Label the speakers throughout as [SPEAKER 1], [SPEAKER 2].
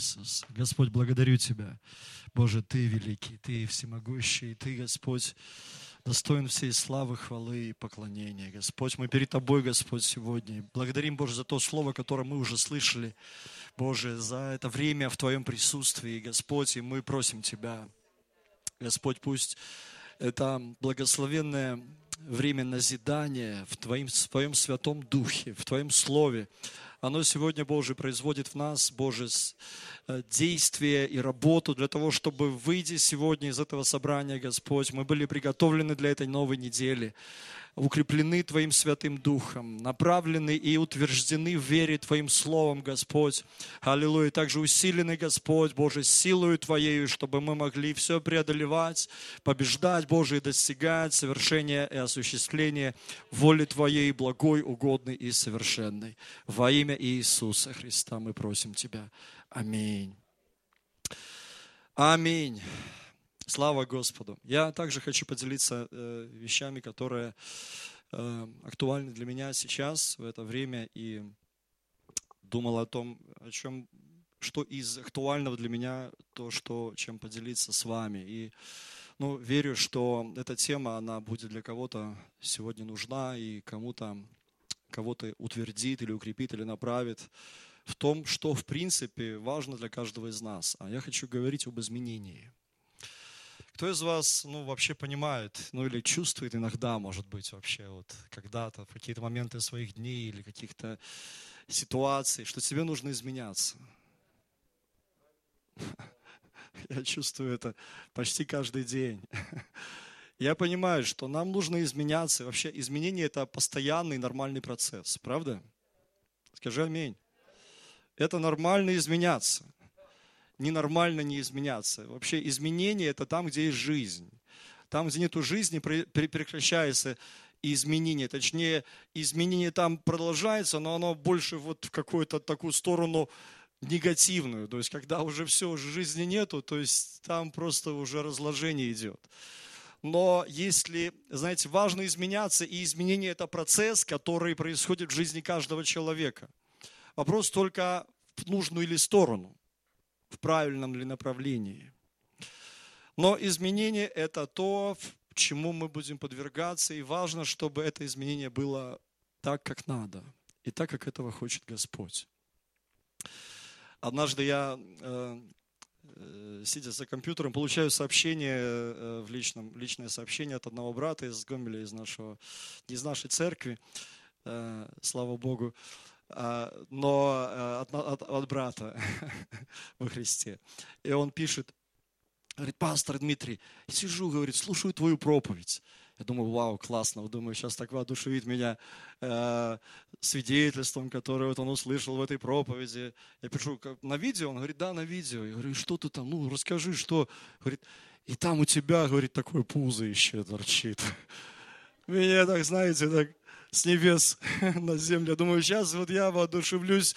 [SPEAKER 1] Иисус. Господь, благодарю Тебя. Боже, Ты великий, Ты всемогущий, Ты, Господь, достоин всей славы, хвалы и поклонения. Господь, мы перед Тобой, Господь, сегодня. Благодарим, Боже, за то слово, которое мы уже слышали. Боже, за это время в Твоем присутствии, Господь, и мы просим Тебя. Господь, пусть это благословенное время назидания в Твоем Святом Духе, в Твоем Слове, оно сегодня, Боже, производит в нас, Боже, действие и работу для того, чтобы выйти сегодня из этого собрания, Господь. Мы были приготовлены для этой новой недели, укреплены Твоим Святым Духом, направлены и утверждены в вере Твоим Словом, Господь. Аллилуйя. Также усилены, Господь, Боже, силою Твоею, чтобы мы могли все преодолевать, побеждать, Боже, и достигать совершения и осуществления воли Твоей, благой, угодной и совершенной. Во имя Иисуса Христа мы просим Тебя. Аминь. Аминь. Слава Господу. Я также хочу поделиться вещами, которые актуальны для меня сейчас, в это время, и думал о том, что из актуального для меня, чем поделиться с вами. И верю, что эта тема, она будет для кого-то сегодня нужна, и кого-то утвердит или укрепит, или направит в том, что в принципе важно для каждого из нас. А я хочу говорить об изменении. Кто из вас, вообще понимает, или чувствует иногда, может быть, вообще, когда-то, в какие-то моменты своих дней или каких-то ситуаций, что тебе нужно изменяться? Я чувствую это почти каждый день. Я понимаю, что нам нужно изменяться. Вообще, изменение – это постоянный нормальный процесс, правда? Скажи аминь. Это нормально изменяться. Ненормально не изменяться. Вообще изменение – это там, где есть жизнь. Там, где нету жизни, прекращается изменение. Точнее, изменение там продолжается, но оно больше в какую-то такую сторону негативную. То есть, когда уже все, жизни нету, то есть там просто уже разложение идет. Но если, знаете, важно изменяться, и изменение – это процесс, который происходит в жизни каждого человека. Вопрос только в нужную ли сторону. В правильном ли направлении. Но изменение – это то, чему мы будем подвергаться, и важно, чтобы это изменение было так, как надо, и так, как этого хочет Господь. Однажды я, сидя за компьютером, получаю сообщение личное сообщение от одного брата из Гомеля, из нашей церкви, слава Богу, но от брата во Христе. И он пишет, говорит: пастор Дмитрий, сижу, говорит, слушаю твою проповедь. Я думаю, вау, классно. Думаю, сейчас так воодушевит меня свидетельством, которое он услышал в этой проповеди. Я пишу, на видео? Он говорит, да, на видео. Я говорю, что ты там? Расскажи, что. Говорит, и там у тебя, говорит, такое пузо еще торчит. Меня так, знаете, так с небес на землю. Я думаю, сейчас я воодушевлюсь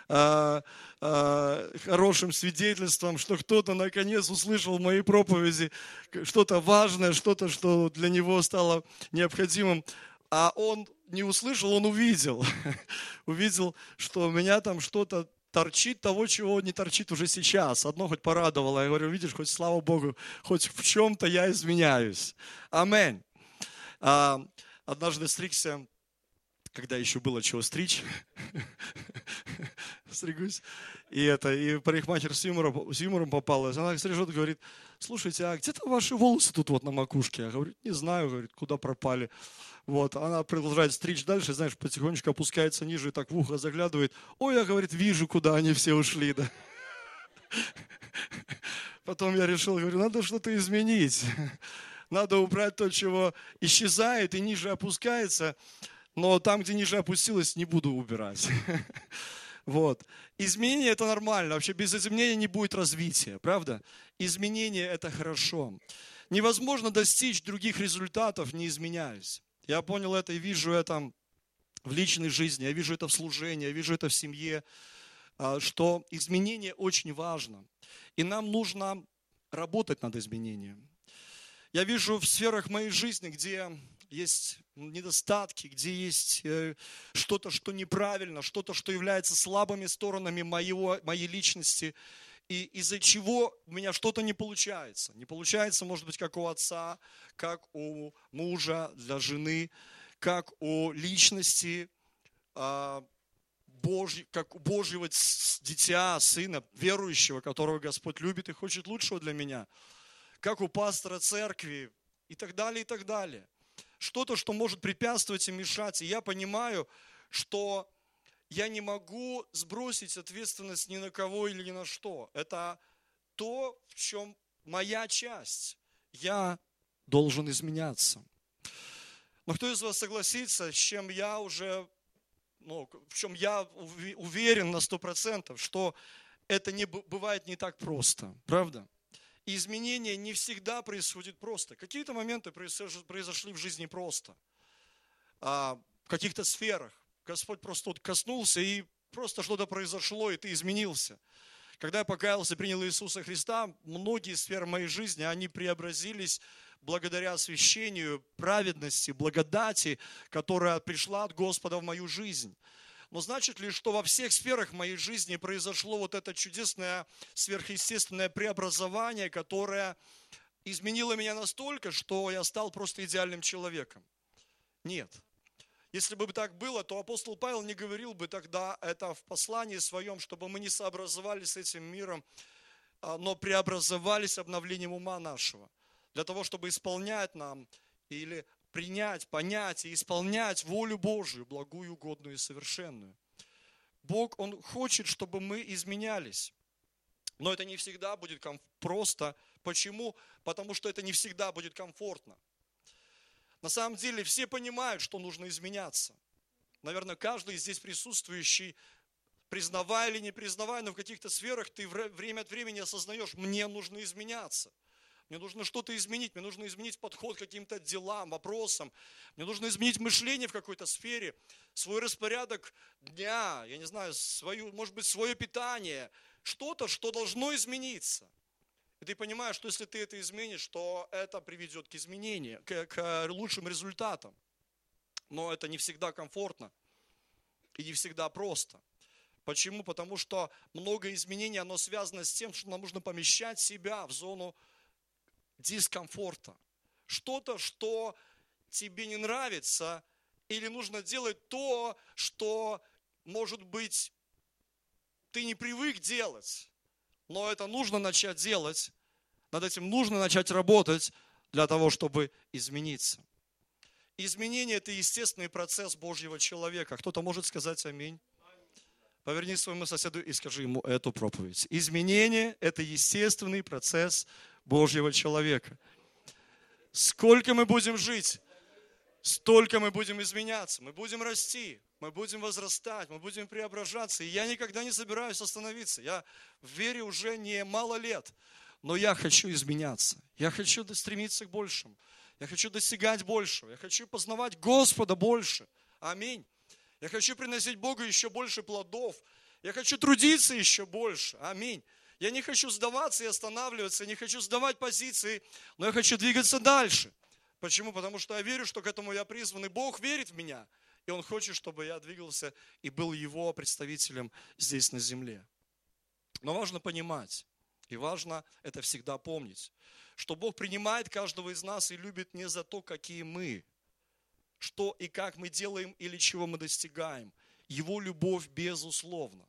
[SPEAKER 1] хорошим свидетельством, что кто-то наконец услышал в моей проповеди что-то важное, что-то, что для него стало необходимым. А он не услышал, он увидел. Увидел, что у меня там что-то торчит того, чего не торчит уже сейчас. Одно хоть порадовало. Я говорю, видишь, хоть слава Богу, хоть в чем-то я изменяюсь. Аминь. Однажды стригся, когда еще было чего стричь, стригусь, и парикмахер с юмором попалась. Она стрижет, говорит, слушайте, а где-то ваши волосы тут на макушке? Я говорю, не знаю, говорит, куда пропали. Она продолжает стричь дальше, знаешь, потихонечку опускается ниже и так в ухо заглядывает. Ой, я, говорит, вижу, куда они все ушли, да. Потом я решил, говорю, надо что-то изменить. Надо убрать то, чего исчезает и ниже опускается. Но там, где ниже опустилось, не буду убирать. Изменение – это нормально. Вообще без изменения не будет развития, правда? Изменение – это хорошо. Невозможно достичь других результатов, не изменяясь. Я понял это и вижу это в личной жизни, я вижу это в служении, я вижу это в семье, что изменение очень важно. И нам нужно работать над изменением. Я вижу в сферах моей жизни, где есть недостатки, где есть что-то, что неправильно, что-то, что является слабыми сторонами моей личности. и из-за чего у меня что-то не получается. Не получается, может быть, как у отца, как у мужа, для жены, как у личности, как у Божьего дитя, сына, верующего, которого Господь любит и хочет лучшего для меня, как у пастора церкви и так далее, и так далее. Что-то, что может препятствовать и мешать. И я понимаю, что я не могу сбросить ответственность ни на кого или ни на что. Это то, в чем моя часть. Я должен изменяться. Но кто из вас согласится, с чем я уже, в чем я уверен на 100%, что это не бывает не так просто, правда? И изменения не всегда происходят просто. Какие-то моменты произошли в жизни просто. В каких-то сферах. Господь просто коснулся, и просто что-то произошло, и ты изменился. Когда я покаялся, принял Иисуса Христа, многие сферы моей жизни, они преобразились благодаря освящению, праведности, благодати, которая пришла от Господа в мою жизнь. Но значит ли, что во всех сферах моей жизни произошло вот это чудесное, сверхъестественное преобразование, которое изменило меня настолько, что я стал просто идеальным человеком? Нет. Если бы так было, то апостол Павел не говорил бы тогда это в послании своем, чтобы мы не сообразовались с этим миром, но преобразовались обновлением ума нашего. Для того, чтобы исполнять нам или принять, понять и исполнять волю Божию, благую, угодную и совершенную. Бог, Он хочет, чтобы мы изменялись. Но это не всегда будет просто. Почему? Потому что это не всегда будет комфортно. На самом деле все понимают, что нужно изменяться. Наверное, каждый здесь присутствующий, признавая или не признавая, но в каких-то сферах ты время от времени осознаешь, мне нужно изменяться. Мне нужно что-то изменить, мне нужно изменить подход к каким-то делам, вопросам. Мне нужно изменить мышление в какой-то сфере, свой распорядок дня, я не знаю, может быть, свое питание. Что-то, что должно измениться. И ты понимаешь, что если ты это изменишь, то это приведет к изменениям, к лучшим результатам. Но это не всегда комфортно и не всегда просто. Почему? Потому что много изменений, оно связано с тем, что нам нужно помещать себя в зону дискомфорта. Что-то, что тебе не нравится, или нужно делать то, что, может быть, ты не привык делать. Но это нужно начать делать, над этим нужно начать работать для того, чтобы измениться. Изменение – это естественный процесс Божьего человека. Кто-то может сказать аминь? Поверни своему соседу и скажи ему эту проповедь. Изменение – это естественный процесс Божьего человека. Сколько мы будем жить, столько мы будем изменяться, мы будем расти, мы будем возрастать, мы будем преображаться. И я никогда не собираюсь остановиться. Я в вере уже не мало лет, но я хочу изменяться. Я хочу стремиться к большему. Я хочу достигать большего. Я хочу познавать Господа больше. Аминь. Я хочу приносить Богу еще больше плодов. Я хочу трудиться еще больше. Аминь. Я не хочу сдаваться и останавливаться, я не хочу сдавать позиции, но я хочу двигаться дальше. Почему? Потому что я верю, что к этому я призван, и Бог верит в меня. И Он хочет, чтобы я двигался и был Его представителем здесь на земле. Но важно понимать, и важно это всегда помнить, что Бог принимает каждого из нас и любит не за то, какие мы, что и как мы делаем или чего мы достигаем. Его любовь безусловна.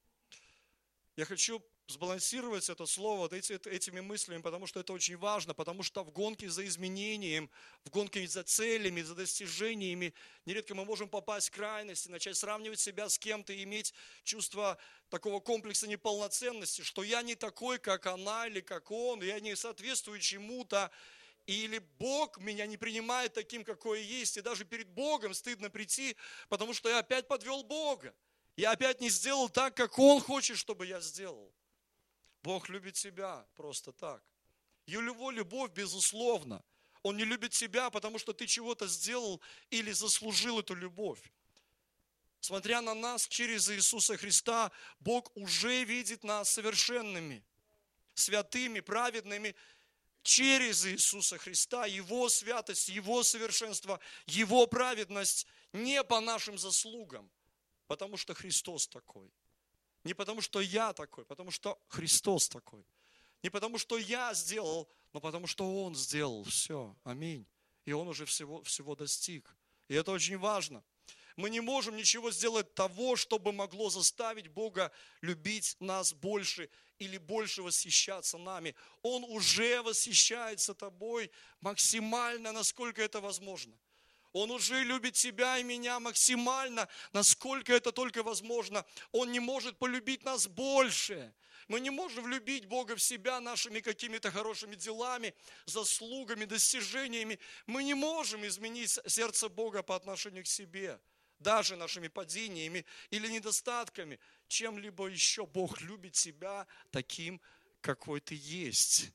[SPEAKER 1] Я хочу сбалансировать это слово этими мыслями, потому что это очень важно, потому что в гонке за изменением, в гонке за целями, за достижениями, нередко мы можем попасть в крайности, начать сравнивать себя с кем-то и иметь чувство такого комплекса неполноценности, что я не такой, как она или как он, я не соответствую чему-то, или Бог меня не принимает таким, какой я есть, и даже перед Богом стыдно прийти, потому что я опять подвел Бога, я опять не сделал так, как Он хочет, чтобы я сделал. Бог любит тебя просто так. Его любовь безусловна. Он не любит тебя, потому что ты чего-то сделал или заслужил эту любовь. Смотря на нас через Иисуса Христа, Бог уже видит нас совершенными, святыми, праведными через Иисуса Христа. Его святость, Его совершенство, Его праведность не по нашим заслугам, потому что Христос такой. Не потому, что я такой, потому что Христос такой. Не потому, что я сделал, но потому, что Он сделал все. Аминь. И Он уже всего достиг. И это очень важно. Мы не можем ничего сделать того, чтобы могло заставить Бога любить нас больше или больше восхищаться нами. Он уже восхищается тобой максимально, насколько это возможно. Он уже любит тебя и меня максимально, насколько это только возможно. Он не может полюбить нас больше. Мы не можем влюбить Бога в себя нашими какими-то хорошими делами, заслугами, достижениями. Мы не можем изменить сердце Бога по отношению к себе, даже нашими падениями или недостатками. Чем-либо еще Бог любит тебя таким, какой ты есть.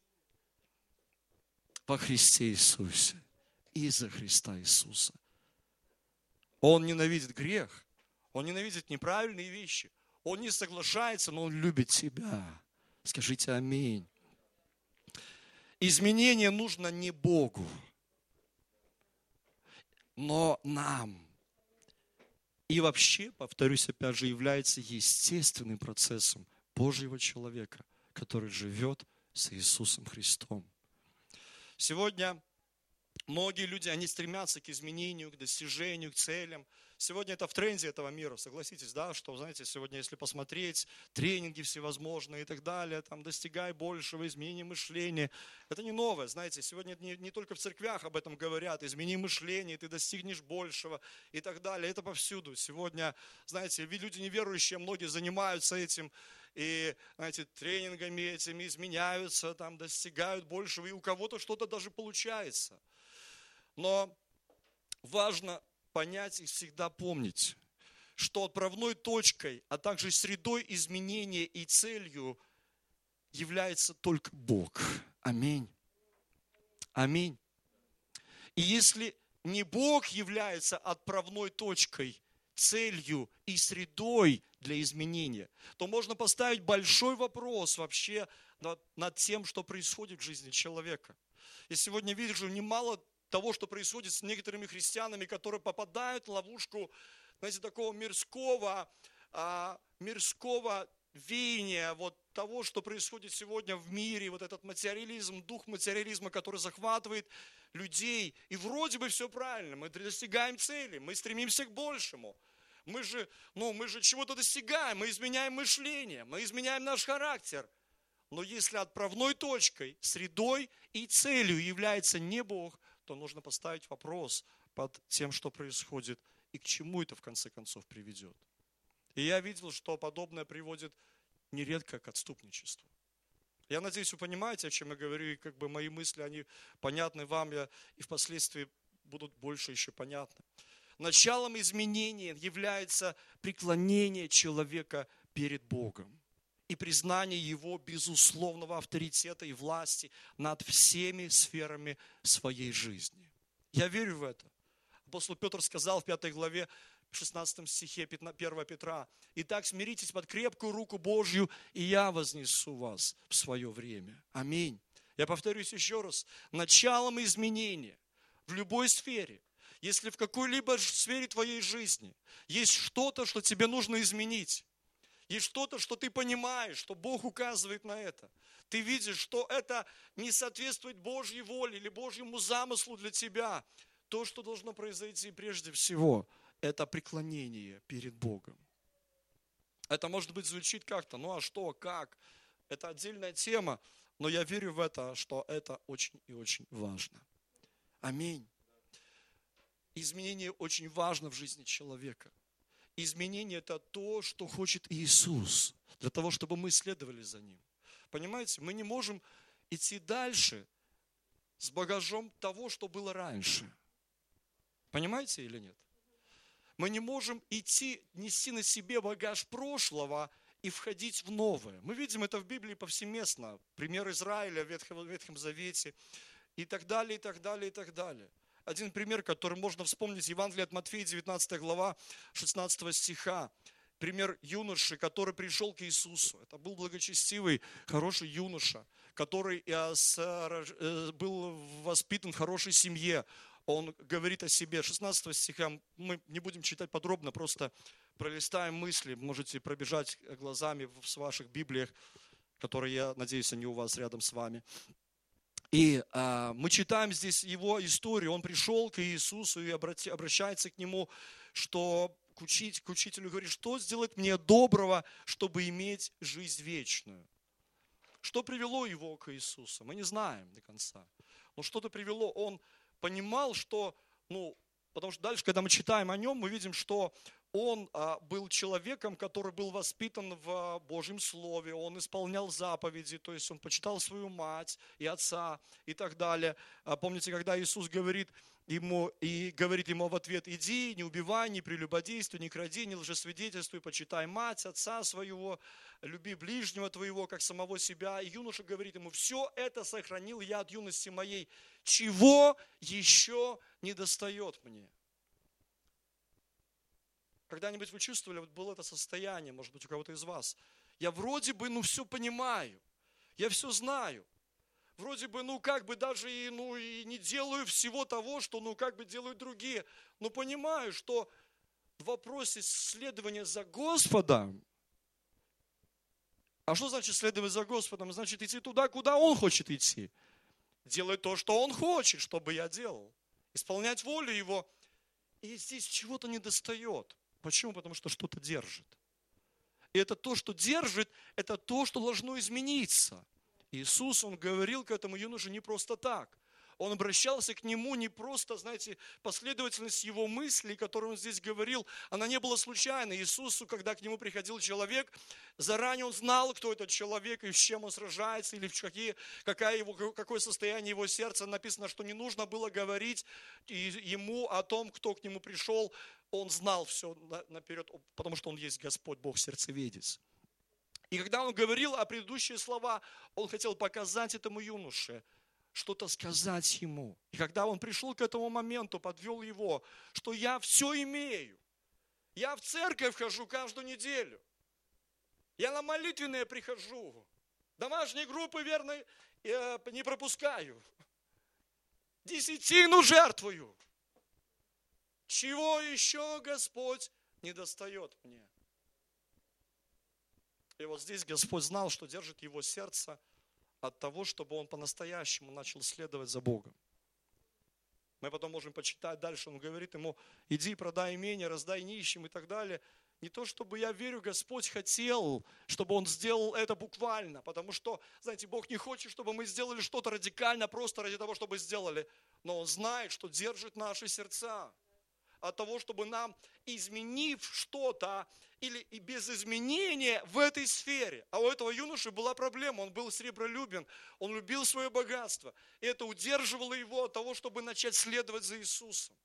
[SPEAKER 1] Во Христе Иисусе. Из-за Христа Иисуса. Он ненавидит грех, он ненавидит неправильные вещи, он не соглашается, но он любит тебя. Скажите аминь. Изменение нужно не Богу, но нам. И вообще, повторюсь опять же, является естественным процессом Божьего человека, который живет с Иисусом Христом. Сегодня многие люди, они стремятся к изменению, к достижению, к целям. Сегодня это в тренде этого мира, согласитесь, да, что, знаете, сегодня, если посмотреть, тренинги всевозможные и так далее, там, достигай большего, измени мышление. Это не новое, знаете, сегодня не только в церквях об этом говорят, измени мышление, ты достигнешь большего и так далее. Это повсюду. Сегодня, знаете, люди неверующие, многие занимаются этим, и, знаете, тренингами этими изменяются, там, достигают большего, и у кого-то что-то даже получается. Но важно понять и всегда помнить, что отправной точкой, а также средой изменения и целью является только Бог. Аминь. Аминь. И если не Бог является отправной точкой, целью и средой для изменения, то можно поставить большой вопрос вообще над тем, что происходит в жизни человека. Я сегодня вижу немало того, что происходит с некоторыми христианами, которые попадают в ловушку, знаете, такого мирского веяния, вот того, что происходит сегодня в мире, вот этот материализм, дух материализма, который захватывает людей. И вроде бы все правильно, мы достигаем цели, мы стремимся к большему. Мы же чего-то достигаем, мы изменяем мышление, мы изменяем наш характер. Но если отправной точкой, средой и целью является не Бог, то нужно поставить вопрос под тем, что происходит и к чему это в конце концов приведет. И я видел, что подобное приводит нередко к отступничеству. Я надеюсь, вы понимаете, о чем я говорю, и как бы мои мысли, они понятны вам, и впоследствии будут больше еще понятны. Началом изменения является преклонение человека перед Богом и признание Его безусловного авторитета и власти над всеми сферами своей жизни. Я верю в это. Апостол Петр сказал в 5 главе, 16 стихе 1 Петра: «Итак, смиритесь под крепкую руку Божью, и я вознесу вас в свое время». Аминь. Я повторюсь еще раз. Началом изменения в любой сфере, если в какой-либо сфере твоей жизни есть что-то, что тебе нужно изменить, есть что-то, что ты понимаешь, что Бог указывает на это, ты видишь, что это не соответствует Божьей воле или Божьему замыслу для тебя, то, что должно произойти прежде всего, это преклонение перед Богом. Это, может быть, звучит как-то, ну а что, как? Это отдельная тема, но я верю в это, что это очень и очень важно. Аминь. Изменение очень важно в жизни человека. Изменение – это то, что хочет Иисус, для того, чтобы мы следовали за Ним. Понимаете, мы не можем идти дальше с багажом того, что было раньше. Понимаете или нет? Мы не можем нести на себе багаж прошлого и входить в новое. Мы видим это в Библии повсеместно. Пример Израиля в Ветхом Завете и так далее, и так далее, и так далее. Один пример, который можно вспомнить, Евангелие от Матфея, 19 глава, 16 стиха. Пример юноши, который пришел к Иисусу. Это был благочестивый, хороший юноша, который был воспитан в хорошей семье. Он говорит о себе. 16 стиха, мы не будем читать подробно, просто пролистаем мысли, можете пробежать глазами в ваших Библиях, которые, я надеюсь, они у вас рядом с вами. И мы читаем здесь его историю. Он пришел к Иисусу и обращается к нему, что к учителю говорит, что сделать мне доброго, чтобы иметь жизнь вечную. Что привело его к Иисусу, мы не знаем до конца. Но что-то привело, он понимал, что, потому что дальше, когда мы читаем о нем, мы видим, что он был человеком, который был воспитан в Божьем Слове, он исполнял заповеди, то есть он почитал свою мать и отца и так далее. Помните, когда Иисус говорит ему в ответ: иди, не убивай, не прелюбодействуй, не кради, не лжесвидетельствуй, почитай мать, отца своего, люби ближнего твоего, как самого себя. И юноша говорит ему: все это сохранил я от юности моей, чего еще не достает мне? Когда-нибудь вы чувствовали, вот было это состояние, может быть, у кого-то из вас? Я вроде бы, все понимаю, я все знаю. Вроде бы, даже и не делаю всего того, что, делают другие. Но понимаю, что в вопросе следования за Господом, а что значит следовать за Господом? Значит идти туда, куда Он хочет идти. Делать то, что Он хочет, чтобы я делал. Исполнять волю Его. И здесь чего-то недостает. Почему? Потому что что-то держит. И это то, что держит, это то, что должно измениться. Иисус, Он говорил к этому юноше не просто так. Он обращался к нему не просто, последовательность его мыслей, которую он здесь говорил, она не была случайной. Иисусу, когда к нему приходил человек, заранее он знал, кто этот человек и с чем он сражается, или какое состояние его сердца. Написано, что не нужно было говорить ему о том, кто к нему пришел. Он знал все наперед, потому что он есть Господь, Бог сердцеведец. И когда он говорил о предыдущие слова, он хотел показать этому юноше, что-то сказать ему. И когда он пришел к этому моменту, подвел его, что я все имею. Я в церковь хожу каждую неделю. Я на молитвенные прихожу. Домашние группы, верно, не пропускаю. Десятину жертвую. Чего еще Господь не достает мне? И вот здесь Господь знал, что держит его сердце от того, чтобы он по-настоящему начал следовать за Богом. Мы потом можем почитать дальше, он говорит ему: иди, продай имение, раздай нищим и так далее. Не то, чтобы я верю, Господь хотел, чтобы он сделал это буквально, потому что, Бог не хочет, чтобы мы сделали что-то радикально просто ради того, чтобы сделали, но Он знает, что держит наши сердца от того, чтобы нам, изменив что-то или и без изменения в этой сфере. А у этого юноши была проблема, он был сребролюбен, он любил свое богатство. И это удерживало его от того, чтобы начать следовать за Иисусом.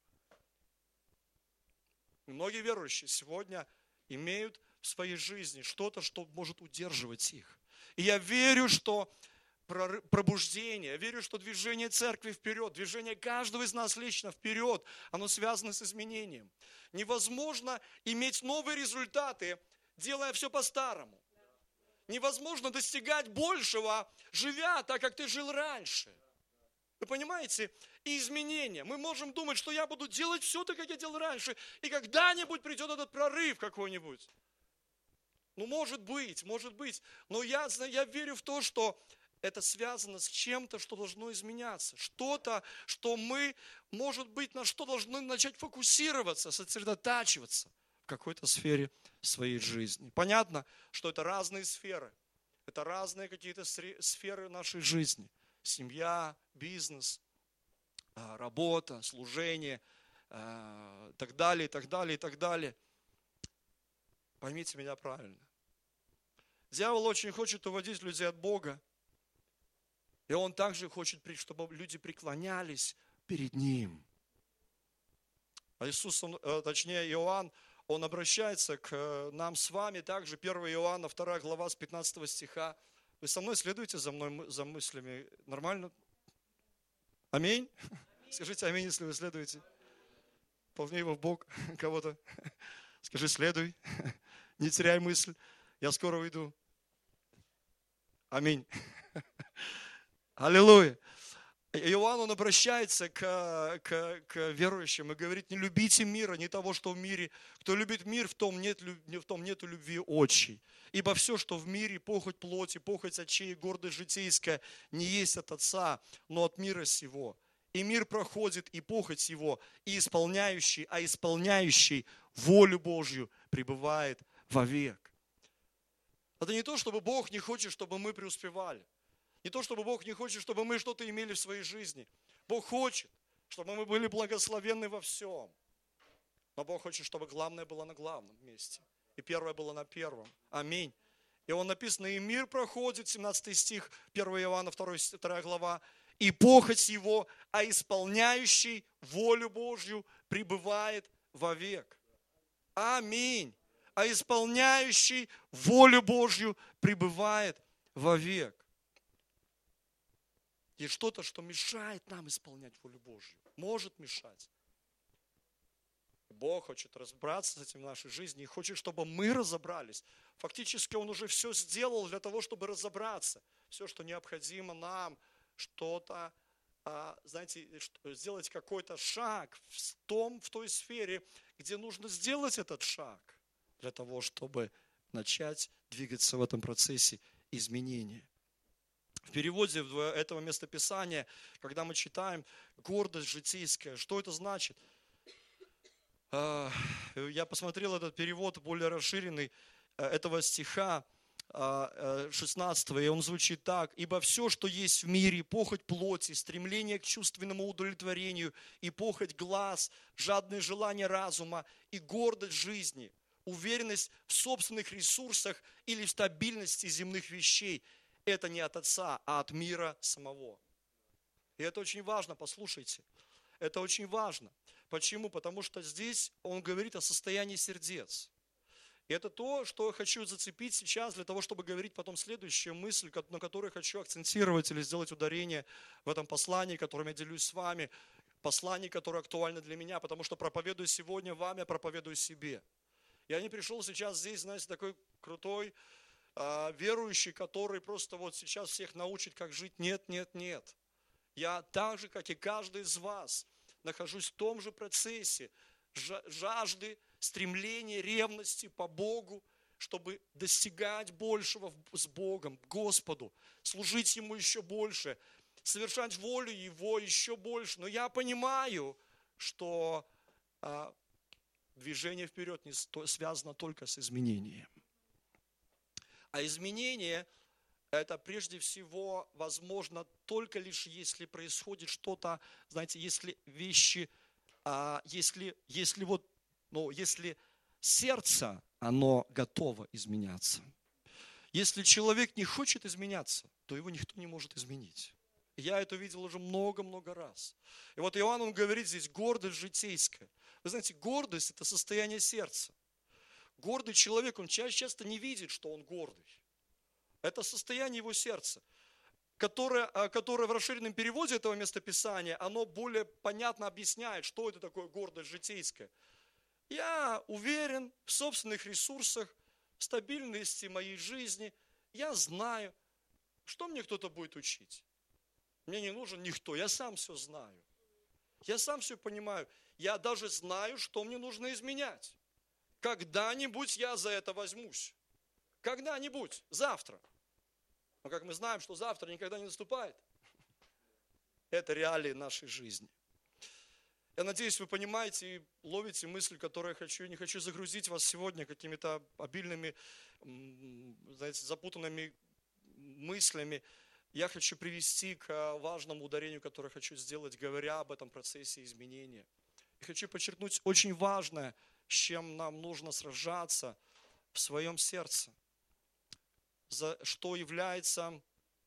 [SPEAKER 1] Многие верующие сегодня имеют в своей жизни что-то, что может удерживать их. И я верю, что пробуждение, я верю, что движение церкви вперед, движение каждого из нас лично вперед, оно связано с изменением. Невозможно иметь новые результаты, делая все по-старому. Невозможно достигать большего, живя так, как ты жил раньше. Вы понимаете? И изменения. Мы можем думать, что я буду делать все так, как я делал раньше, и когда-нибудь придет этот прорыв какой-нибудь. Может быть. Но я верю в то, что это связано с чем-то, что должно изменяться. Что-то, что мы, может быть, на что должны начать фокусироваться, сосредотачиваться в какой-то сфере своей жизни. Понятно, что это разные сферы. Это разные какие-то сферы нашей жизни. Семья, бизнес, работа, служение, так далее, и так далее, и так далее. Поймите меня правильно. Дьявол очень хочет уводить людей от Бога. И он также хочет, чтобы люди преклонялись перед Ним. А Иисус, Иоанн, он обращается к нам с вами также. 1 Иоанна, 2 глава, с 15 стиха. Вы со мной следуете за мной, за мыслями? Нормально? Аминь? Скажите аминь, если вы следуете. Толкни его в бок кого-то. Скажи: следуй. Не теряй мысль. Я скоро уйду. Аминь. Аллилуйя. Иоанн, он обращается к верующим и говорит: не любите мира, не того, что в мире. Кто любит мир, в том нету любви отчей. Ибо все, что в мире, похоть плоти, похоть очей, гордость житейская, не есть от Отца, но от мира сего. И мир проходит, и похоть его, и исполняющий волю Божью пребывает вовек. Это не то, чтобы Бог не хочет, чтобы мы преуспевали. Не то, чтобы Бог не хочет, чтобы мы что-то имели в своей жизни. Бог хочет, чтобы мы были благословенны во всем. Но Бог хочет, чтобы главное было на главном месте. И первое было на первом. Аминь. И он написано: и мир проходит, 17 стих, 1 Иоанна, 2 глава, и похоть его, а исполняющий волю Божью пребывает вовек. Аминь. А исполняющий волю Божью пребывает вовек. Есть что-то, что мешает нам исполнять волю Божью. Может мешать. Бог хочет разобраться с этим в нашей жизни и хочет, чтобы мы разобрались. Фактически Он уже все сделал для того, чтобы разобраться. Все, что необходимо нам, что-то, знаете, сделать какой-то шаг в той сфере, где нужно сделать этот шаг для того, чтобы начать двигаться в этом процессе изменения. В переводе этого местописания, когда мы читаем гордость житейская, что это значит? Я посмотрел этот перевод более расширенный этого стиха 16, и он звучит так: «Ибо все, что есть в мире, похоть плоти, стремление к чувственному удовлетворению и похоть глаз, жадные желания разума и гордость жизни, уверенность в собственных ресурсах или в стабильности земных вещей, это не от Отца, а от мира самого». И это очень важно, послушайте. Это очень важно. Почему? Потому что здесь он говорит о состоянии сердец. И это то, что я хочу зацепить сейчас, для того, чтобы говорить потом следующую мысль, на которую хочу акцентировать или сделать ударение в этом послании, которым я делюсь с вами. Послание, которое актуально для меня, потому что проповедую сегодня вам, я проповедую себе. Я не пришел сейчас здесь, знаете, такой крутой, верующий, который просто вот сейчас всех научит, как жить. Нет, нет, нет. Я так же, как и каждый из вас, нахожусь в том же процессе жажды, стремления, ревности по Богу, чтобы достигать большего с Богом, Господу, служить Ему еще больше, совершать волю Его еще больше. Но я понимаю, что движение вперед не связано только с изменением. А изменение – это прежде всего возможно только лишь если происходит что-то, знаете, если вещи, если сердце, оно готово изменяться. Если человек не хочет изменяться, то его никто не может изменить. Я это видел уже много-много раз. И вот Иоанн, он говорит здесь: гордость житейская. Вы знаете, гордость – это состояние сердца. Гордый человек, он часто не видит, что он гордый. Это состояние его сердца, которое в расширенном переводе этого местописания, оно более понятно объясняет, что это такое гордость житейская. Я уверен в собственных ресурсах, в стабильности моей жизни. Я знаю, что мне кто-то будет учить. Мне не нужен никто, я сам все знаю. Я сам все понимаю. Я даже знаю, что мне нужно изменять. Когда-нибудь я за это возьмусь. Когда-нибудь, завтра. Но как мы знаем, что завтра никогда не наступает. Это реалии нашей жизни. Я надеюсь, вы понимаете и ловите мысль, которую я хочу. Я не хочу загрузить вас сегодня какими-то обильными, знаете, запутанными мыслями. Я хочу привести к важному ударению, которое хочу сделать, говоря об этом процессе изменения. И хочу подчеркнуть очень важное, с чем нам нужно сражаться в своем сердце. Что является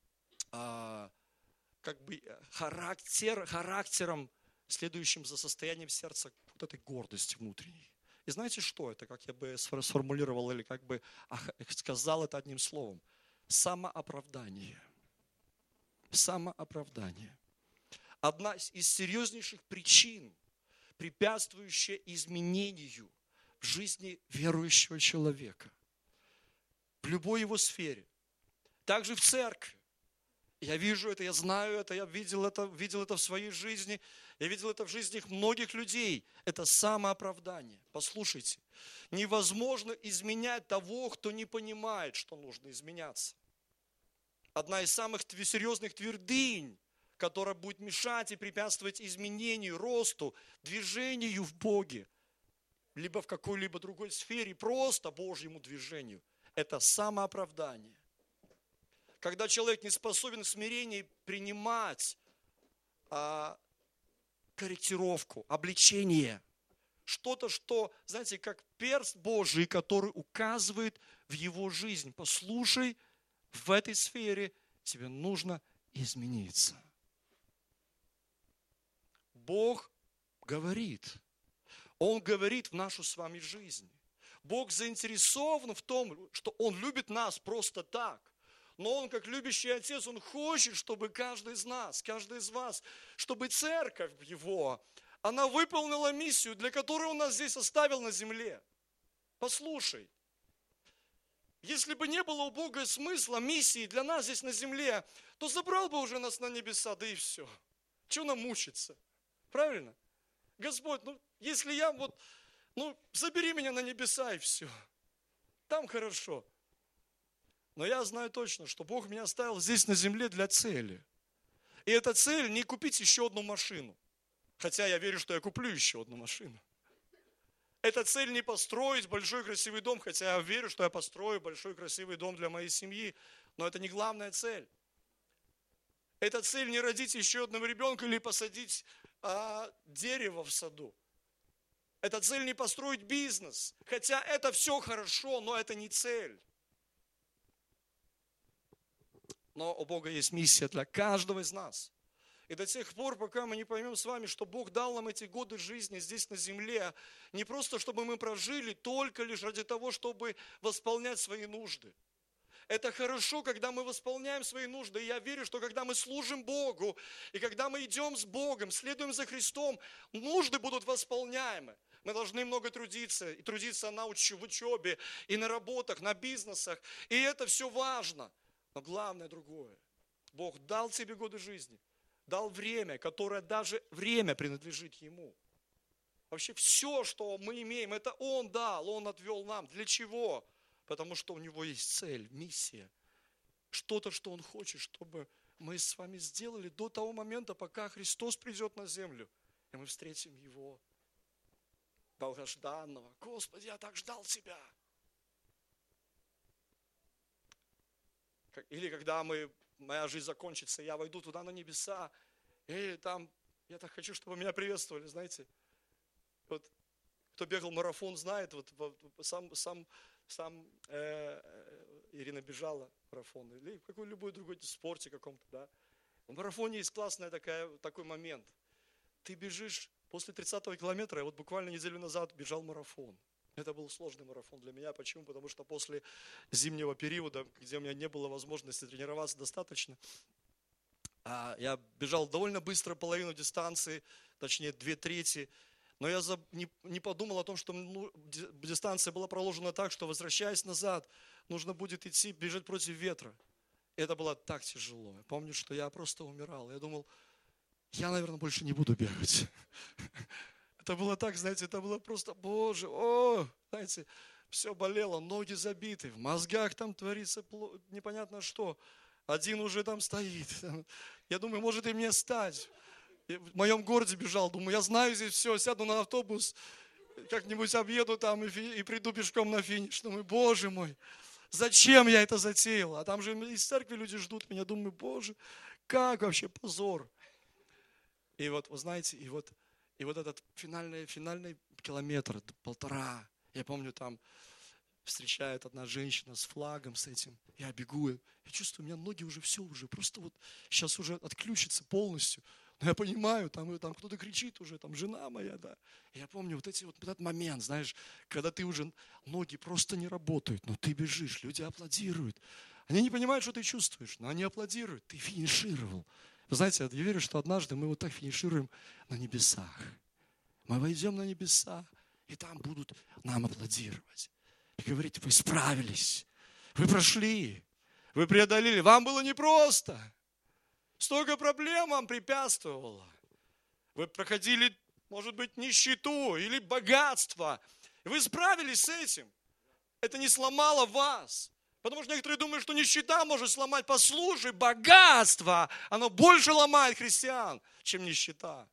[SPEAKER 1] характером, следующим за состоянием сердца вот этой гордости внутренней. И знаете, что это, как я бы сформулировал или как бы сказал это одним словом? Самооправдание. Самооправдание. Одна из серьезнейших причин, препятствующая изменению в жизни верующего человека. В любой его сфере. Также в церкви. Я вижу это, я знаю это, я видел это в своей жизни, я видел это в жизнях многих людей. Это самооправдание. Послушайте, невозможно изменять того, кто не понимает, что нужно изменяться. Одна из самых серьезных твердынь, которая будет мешать и препятствовать изменению, росту, движению в Боге, либо в какой-либо другой сфере, просто Божьему движению, это самооправдание. Когда человек не способен в смирении принимать корректировку, обличение, что-то, что, знаете, как перст Божий, который указывает в его жизнь. Послушай, в этой сфере тебе нужно измениться. Бог говорит. Он говорит в нашу с вами жизнь. Бог заинтересован в том, что Он любит нас просто так. Но Он, как любящий Отец, Он хочет, чтобы каждый из нас, каждый из вас, чтобы церковь Его, она выполнила миссию, для которой Он нас здесь оставил на земле. Послушай, если бы не было у Бога смысла, миссии для нас здесь на земле, то забрал бы уже нас на небеса, да и все. Чего нам мучиться? Правильно? Господь, если я забери меня на небеса и все. Там хорошо. Но я знаю точно, что Бог меня оставил здесь на земле для цели. И эта цель не купить еще одну машину. Хотя я верю, что я куплю еще одну машину. Эта цель не построить большой красивый дом, хотя я верю, что я построю большой красивый дом для моей семьи. Но это не главная цель. Эта цель не родить еще одного ребенка или посадить дерево в саду. Эта цель не построить бизнес. Хотя это все хорошо, но это не цель. Но у Бога есть миссия для каждого из нас. И до тех пор, пока мы не поймем с вами, что Бог дал нам эти годы жизни здесь на земле, не просто чтобы мы прожили только лишь ради того, чтобы восполнять свои нужды. Это хорошо, когда мы восполняем свои нужды. И я верю, что когда мы служим Богу, и когда мы идем с Богом, следуем за Христом, нужды будут восполняемы. Мы должны много трудиться, и трудиться в учебе, и на работах, на бизнесах. И это все важно. Но главное другое. Бог дал тебе годы жизни, дал время, которое даже время принадлежит Ему. Вообще все, что мы имеем, это Он дал, Он отвел нам. Для чего? Потому что у Него есть цель, миссия. Что-то, что Он хочет, чтобы мы с вами сделали до того момента, пока Христос придет на землю, и мы встретим Его, долгожданного. Господи, я так ждал Тебя. Или когда моя жизнь закончится, я войду туда на небеса, и там, я так хочу, чтобы меня приветствовали, знаете. Вот, кто бегал марафон, знает, сам Ирина бежала марафон, или в любой другой спорте каком-то, да. В марафоне есть классный такой момент. Ты бежишь после 30-го километра, я буквально неделю назад бежал марафон. Это был сложный марафон для меня. Почему? Потому что после зимнего периода, где у меня не было возможности тренироваться достаточно, я бежал довольно быстро половину дистанции, точнее 2/3. Но я не подумал о том, что дистанция была проложена так, что, возвращаясь назад, нужно будет бежать против ветра. Это было так тяжело. Я помню, что я просто умирал. Я думал, я, наверное, больше не буду бегать. Это было так, знаете, это было просто, Боже, знаете, все болело, ноги забиты, в мозгах там творится непонятно что. Один уже там стоит. Я думаю, может и мне стать. В моем городе бежал, думаю, я знаю здесь все, сяду на автобус, как-нибудь объеду там и приду пешком на финиш. Думаю, Боже мой, зачем я это затеял? А там же из церкви люди ждут меня, думаю, Боже, как вообще позор. И вот, вы знаете, и вот этот финальный километр, 1,5, я помню, там встречает одна женщина с флагом, с этим. Я бегу, я чувствую, у меня ноги уже просто сейчас уже отключатся полностью. Но я понимаю, там кто-то кричит уже, там жена моя, да. И я помню этот момент, знаешь, когда ты уже, ноги просто не работают, но ты бежишь, люди аплодируют. Они не понимают, что ты чувствуешь, но они аплодируют, ты финишировал. Вы знаете, я верю, что однажды мы так финишируем на небесах. Мы войдем на небеса, и там будут нам аплодировать. И говорить, вы справились, вы прошли, вы преодолели. Вам было непросто, Столько проблем вам препятствовало. Вы проходили, может быть, нищету или богатство. И вы справились с этим. Это не сломало вас. Потому что некоторые думают, что нищета может сломать. Послушай, богатство, оно больше ломает христиан, чем нищета.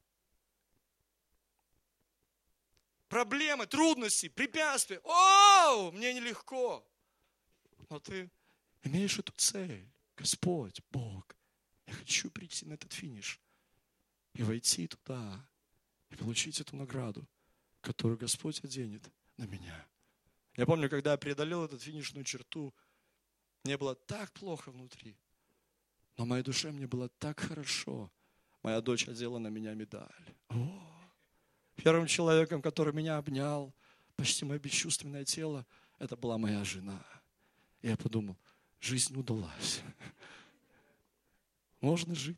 [SPEAKER 1] Проблемы, трудности, препятствия. О, мне нелегко. Но ты имеешь эту цель. Господь, Бог, я хочу прийти на этот финиш и войти туда, и получить эту награду, которую Господь оденет на меня. Я помню, когда я преодолел эту финишную черту, мне было так плохо внутри, но в моей душе мне было так хорошо. Моя дочь одела на меня медаль. Первым человеком, который меня обнял, почти мое бесчувственное тело, это была моя жена. И я подумал, жизнь удалась. Можно жить.